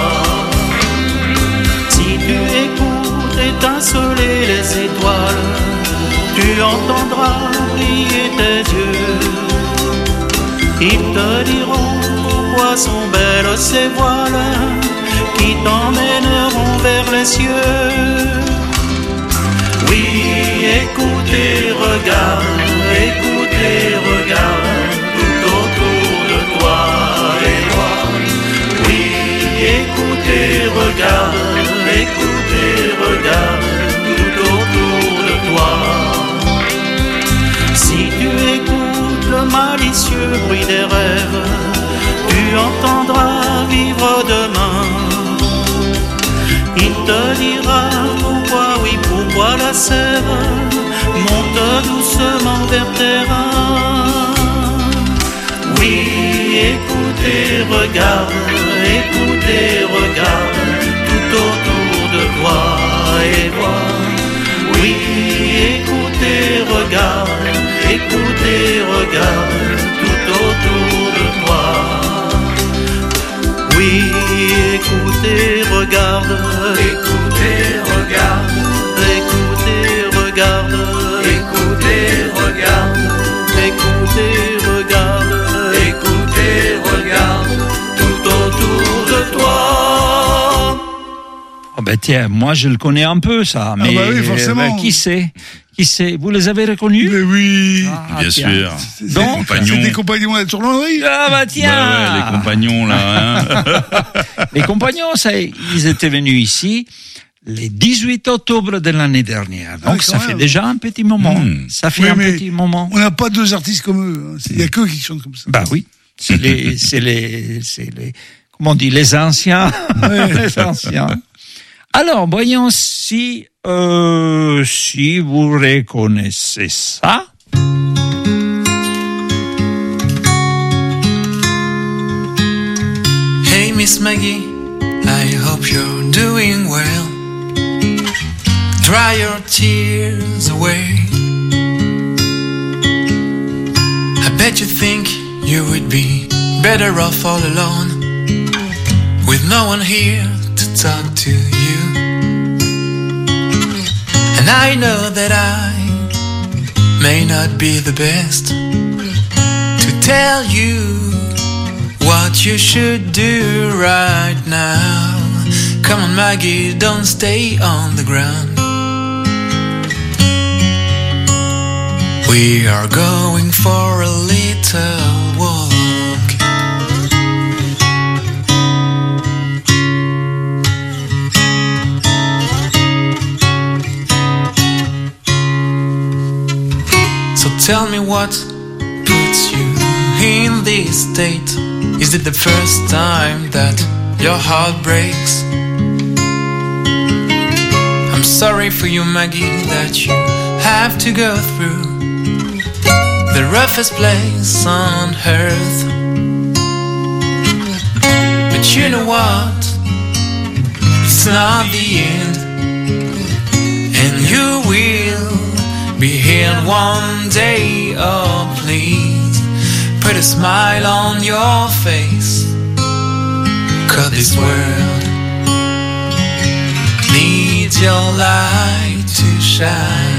Si tu écoutes étinceler les étoiles, tu entendras briller tes yeux. Ils te diront pourquoi sont belles ces voiles qui t'emmèneront vers les cieux. Oui, écoute et regarde, écoute et regarde tout autour de toi et moi. Oui, écoute et regarde, écoute et regarde tout autour de toi. Si tu écoutes le malicieux bruit des rêves, tu entendras vivre demain. Il te dira pourquoi, oui, pourquoi la sève monte doucement vers tes reins. Oui, écoute et regarde, écoute et regarde tout autour de toi et vois. Oui, écoute et regarde, écoute et regarde tout autour de toi. Oui, écoute et regarde, écoute et regarde, écoute et regarde, écoute et regarde, écoute et regarde, écoute et regarde tout autour de toi. Oh ben tiens, moi je le connais un peu ça, mais ah bah oui, forcément. Euh, ben, qui sait Qui sait Vous les avez reconnus? Mais oui. Ah, bien tiens. sûr. C'est, Donc, compagnons. C'est des compagnons à la tournoirie. Ah bah tiens. Bah ouais, les compagnons là. Hein. Les compagnons, ça, ils étaient venus ici le dix-huit octobre de l'année dernière. Donc ah, ça fait déjà un petit moment. Mmh. Ça fait oui, un petit moment. On n'a pas deux artistes comme eux. Il n'y a qu'eux qui chantent comme ça. Bah oui. C'est les, c'est les, c'est les, comment on dit, les anciens. Ouais. Les anciens. Alors, voyons si, euh, si vous reconnaissez ça. Hey Miss Maggie, I hope you're doing well. Dry your tears away. I bet you think you would be better off all alone, with no one here to talk to you. And I know that I may not be the best to tell you what you should do right now. Come on Maggie, don't stay on the ground. We are going for a little walk. So tell me what puts you in this state. Is it the first time that your heart breaks? I'm sorry for you, Maggie, that you have to go through the roughest place on earth. But you know what? It's not the end, and you will be here one day. Oh, please put a smile on your face, 'cause this world needs your light to shine.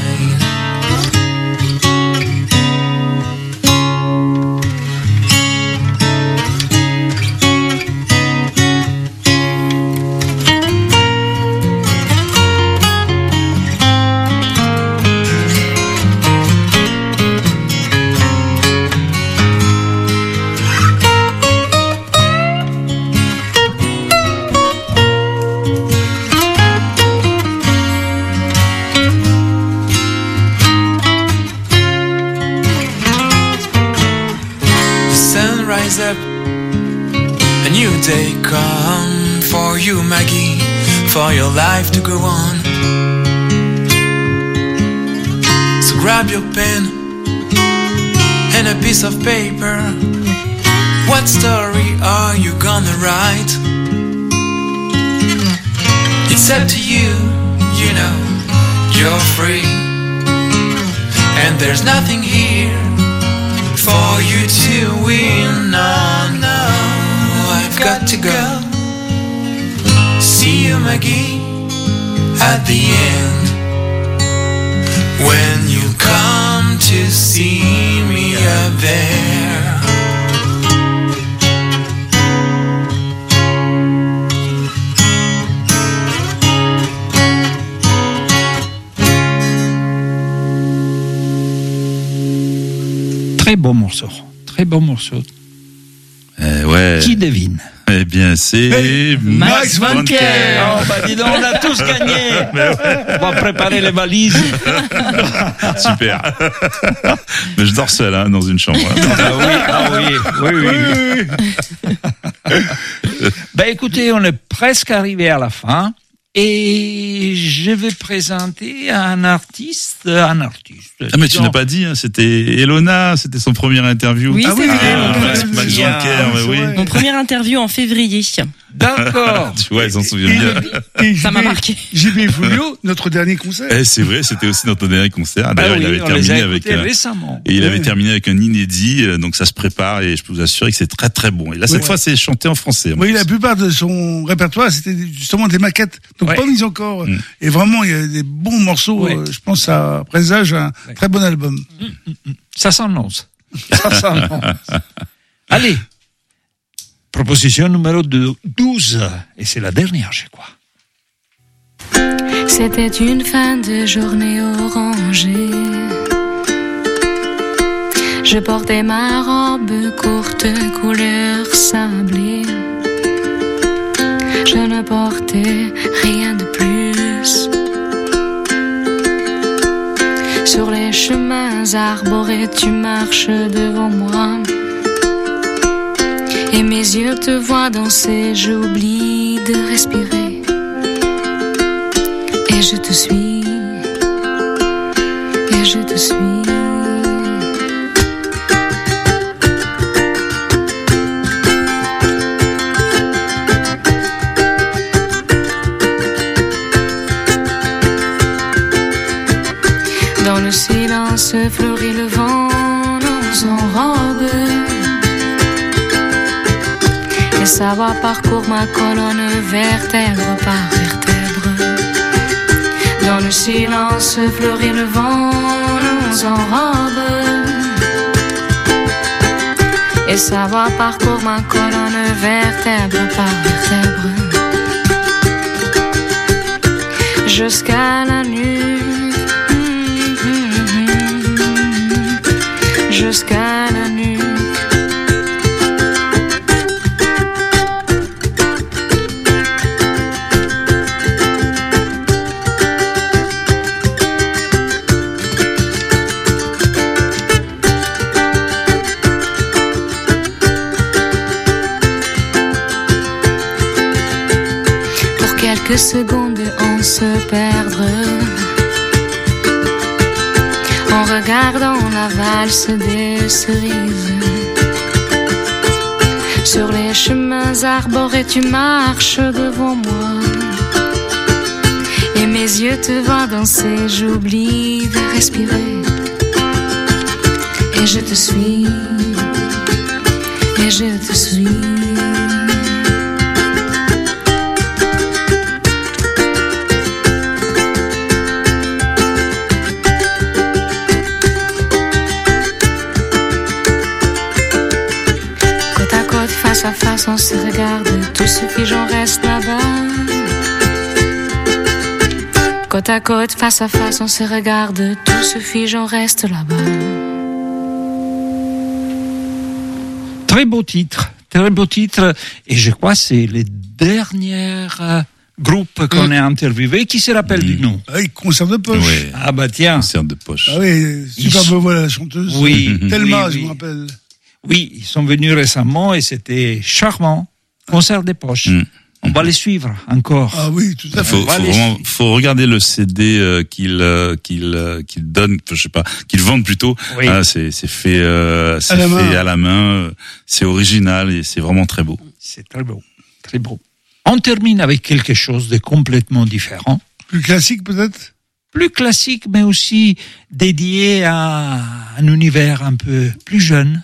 Up, a new day come for you, Maggie, for your life to go on. So grab your pen and a piece of paper. What story are you gonna write? It's up to you, you know, you're free, and there's nothing here for you to win. No, no, I've got to go. See you, Maggie, at the end, when you come to see me up there. Très beau morceau, très beau morceau. Eh ouais. Qui devine? Eh bien, c'est hey, Max Vanker. Oh, bah dis donc, on a tous gagné. On va préparer les valises. Super. Mais je dors seul, hein, dans une chambre. Ah oui, ah oui, oui, oui. oui. Ben écoutez, on est presque arrivé à la fin. Et je vais présenter un artiste, un artiste, Ah mais tu n'as pas dit, hein, c'était Elona, c'était son première interview. Oui, ah, c'est oui, vrai. ah, Mon Max, Max Drucker, mais oui. Mon première interview en février. D'accord. Tu vois, ils s'en souviennent bien. Et Ça J B m'a marqué. J B Folio, notre dernier concert. Eh, c'est vrai, c'était aussi notre dernier concert. D'ailleurs, Ah oui, il avait on les a terminé avec écoutés un, récemment. et il Ouais. avait terminé avec un inédit, euh, donc ça se prépare et je peux vous assurer que c'est très très bon. Et là, cette Ouais. fois, c'est chanté en français. en Oui, plus. la plupart de son répertoire, c'était justement des maquettes, donc Ouais. pas mises encore. Mm. Et vraiment, il y a des bons morceaux. Ouais. euh, Je pense à présage un Ouais. très bon album. Ça s'annonce. Ça s'annonce. Allez. Proposition numéro deux, douze. Et c'est la dernière, je crois. C'était une fin de journée orangée. Je portais ma robe courte couleur sablée. Je ne portais rien de plus. Sur les chemins arborés, tu marches devant moi. Et mes yeux te voient danser, j'oublie de respirer. Et je te suis, et je te suis. Dans le silence fleurit le vent, nous enrobe. Et sa voix parcourt ma colonne vertèbre par vertèbre. Dans le silence fleurit le vent, nous enrobe. Et sa voix parcourt ma colonne vertèbre par vertèbre. Jusqu'à la nuit, jusqu'à la nuit. Quelques secondes on se perdre en regardant la valse des cerises. Sur les chemins arborés tu marches devant moi. Et mes yeux te voient danser, j'oublie de respirer. Et je te suis, et je te suis. Face à face, on se regarde, tout se fige, on reste là-bas. Côte à côte, face à face, on se regarde, tout se fige, on reste là-bas. Très beau titre, très beau titre. Et je crois que c'est les derniers euh, groupes qu'on mmh. a interviewés qui se rappellent mmh. du nom. Ah oui, concert de poche. Oui. Ah bah tiens. Concert de poche. Ah oui, superbe Ils... voix la chanteuse. Oui. Thelma, oui, je oui. me rappelle. Oui, ils sont venus récemment et c'était charmant. Concert des poches. Mmh. On va les suivre encore. Ah oui, tout à fait. Faut, faut vraiment, faut regarder le C D euh, qu'il euh, qu'il euh, qu'il donne, je sais pas, qu'il vende plutôt. Oui. Ah, c'est c'est fait, euh, c'est à la fait main. à la main. C'est original et c'est vraiment très beau. C'est très beau, très beau. On termine avec quelque chose de complètement différent. Plus classique peut-être. Plus classique, mais aussi dédié à un univers un peu plus jeune.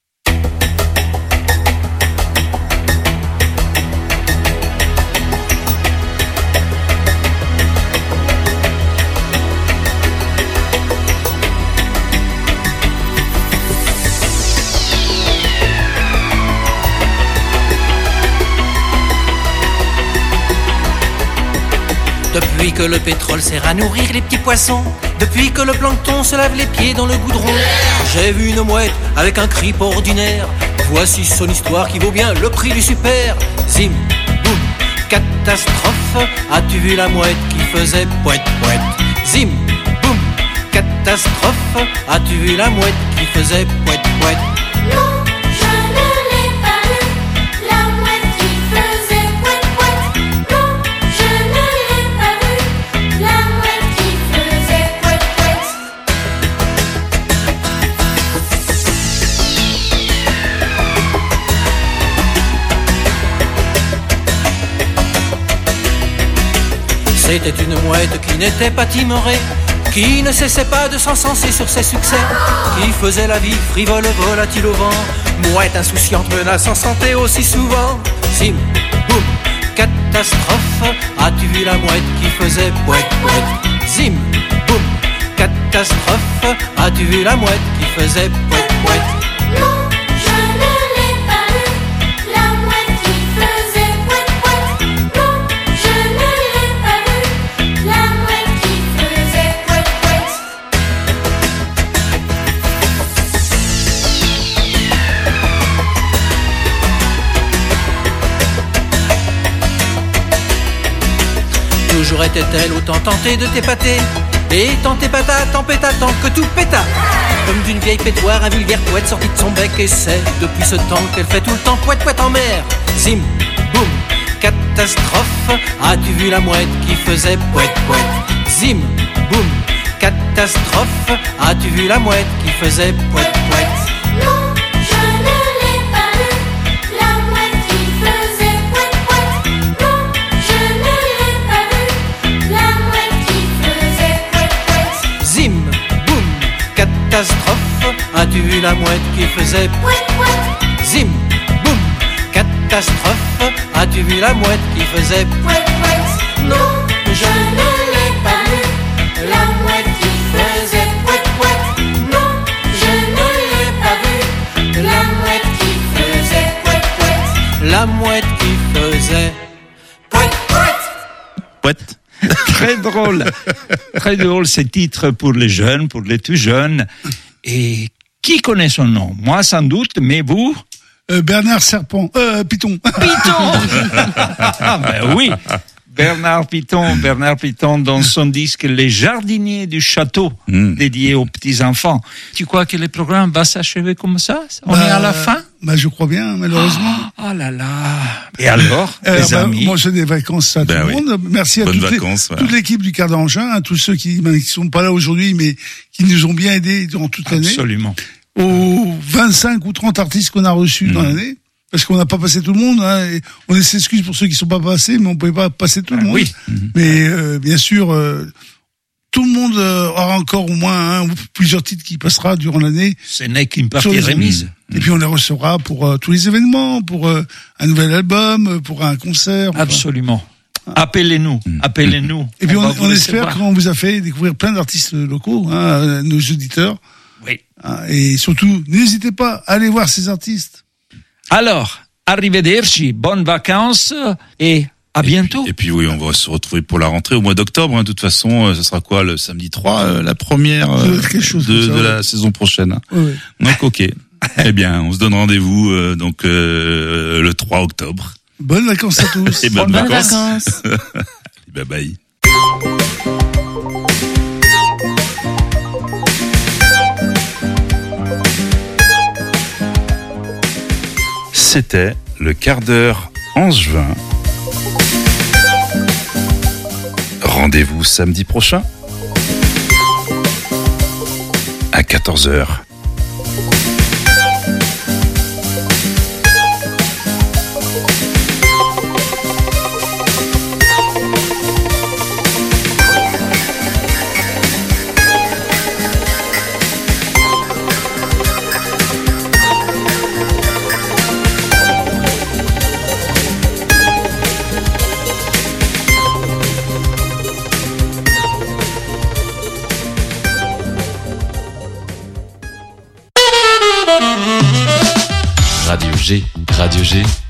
Depuis que le pétrole sert à nourrir les petits poissons, depuis que le plancton se lave les pieds dans le goudron, j'ai vu une mouette avec un cri pas ordinaire. Voici son histoire qui vaut bien le prix du super. Zim, boum, catastrophe. As-tu vu la mouette qui faisait poète poète? Zim, boum, catastrophe. As-tu vu la mouette qui faisait poète poète? Non, je ne l'ai pas vue, la mouette qui faisait poète poète. Non, je ne l'ai pas vue, la mouette qui faisait poète poète. C'était une mouette qui n'était pas timorée, qui ne cessait pas de s'encenser sur ses succès, qui faisait la vie frivole, volatile au vent, mouette insouciante menaçant santé aussi souvent. Zim, boum, catastrophe, as-tu vu la mouette qui faisait pouet, pouet? Zim, boum, catastrophe, as-tu vu la mouette qui faisait pouet, pouet? Non, je ne l'ai pas vue, la mouette qui faisait pouet, pouet. Non, je ne l'ai pas vue, la mouette qui faisait pouet, pouet. Toujours était-elle autant tentée de t'épater, et tant épata, tant péta, tant que tout péta. Comme d'une vieille pétoire, un vulgaire poète sorti de son bec, et c'est depuis ce temps qu'elle fait tout le temps poète poète en mer. Zim, boum, catastrophe, as-tu vu la mouette qui faisait poète poète? Zim, boum, catastrophe, as-tu vu la mouette qui faisait poète poète? Non, je ne l'ai pas vue, la mouette qui faisait pouet, pouet. Non, je ne l'ai pas vue, la mouette qui faisait pouet, pouet. Zim, boum, catastrophe, as-tu vu la mouette qui faisait pouet, pouet. Zim, boum, catastrophe, as-tu vu la mouette qui faisait pouet, pouet. Non, je ne l'ai pas vue, la mouette qui faisait pouet, pouet. Non, je ne l'ai pas vue, la mouette qui faisait pouet, pouet. La mouette qui faisait pouet, pouet. Poète. Très drôle, très drôle ce titre pour les jeunes, pour les tout jeunes. Et qui connaît son nom? Moi sans doute, mais vous? Euh, Bernard Serpent, euh, Python. Python. Ben oui, Bernard Python, Bernard Python dans son disque Les Jardiniers du Château, mm. dédié aux petits enfants. Tu crois que le programme va s'achever comme ça? On bah, est à la fin? Bah je crois bien, malheureusement. Oh, oh là là. Et alors, euh, les bah, amis? Moi, j'ai des vacances à ben tout le oui. monde. Merci à toutes, vacances, les, ouais. toute l'équipe du Quart d'Engin, à tous ceux qui ne sont pas là aujourd'hui, mais qui nous ont bien aidés durant toute l'année. Absolument. Aux vingt-cinq ou trente artistes qu'on a reçus mmh. dans l'année, parce qu'on n'a pas passé tout le monde. Hein, et on s'excuse pour ceux qui ne sont pas passés, mais on ne pouvait pas passer tout le monde. Oui. Mmh. Mais euh, bien sûr, euh, tout le monde euh, aura encore au moins un ou plusieurs titres qui passera durant l'année. Ce n'est qu'une partie remise. Et puis on les recevra pour euh, tous les événements, pour euh, un nouvel album, pour un concert. Absolument. Enfin. Appelez-nous, mmh. appelez-nous. Et puis on, on, on espère qu'on vous a fait découvrir plein d'artistes locaux, hein, nos auditeurs. Oui. Et surtout, n'hésitez pas à aller voir ces artistes. Alors, arrivederci, bonnes vacances et à bientôt. Et puis, et puis oui, on va se retrouver pour la rentrée au mois d'octobre. Hein. De toute façon, ce sera quoi, le samedi trois, euh, la première euh, chose de, de la saison prochaine. Hein. Oui. Donc, ok. Eh bien, on se donne rendez-vous euh, donc euh, le trois octobre. Bonnes vacances à tous. Et bonnes, bonnes vacances. vacances. Bye bye. C'était le quart d'heure angevin. Rendez-vous samedi prochain à quatorze heures. Radio G, Radio G,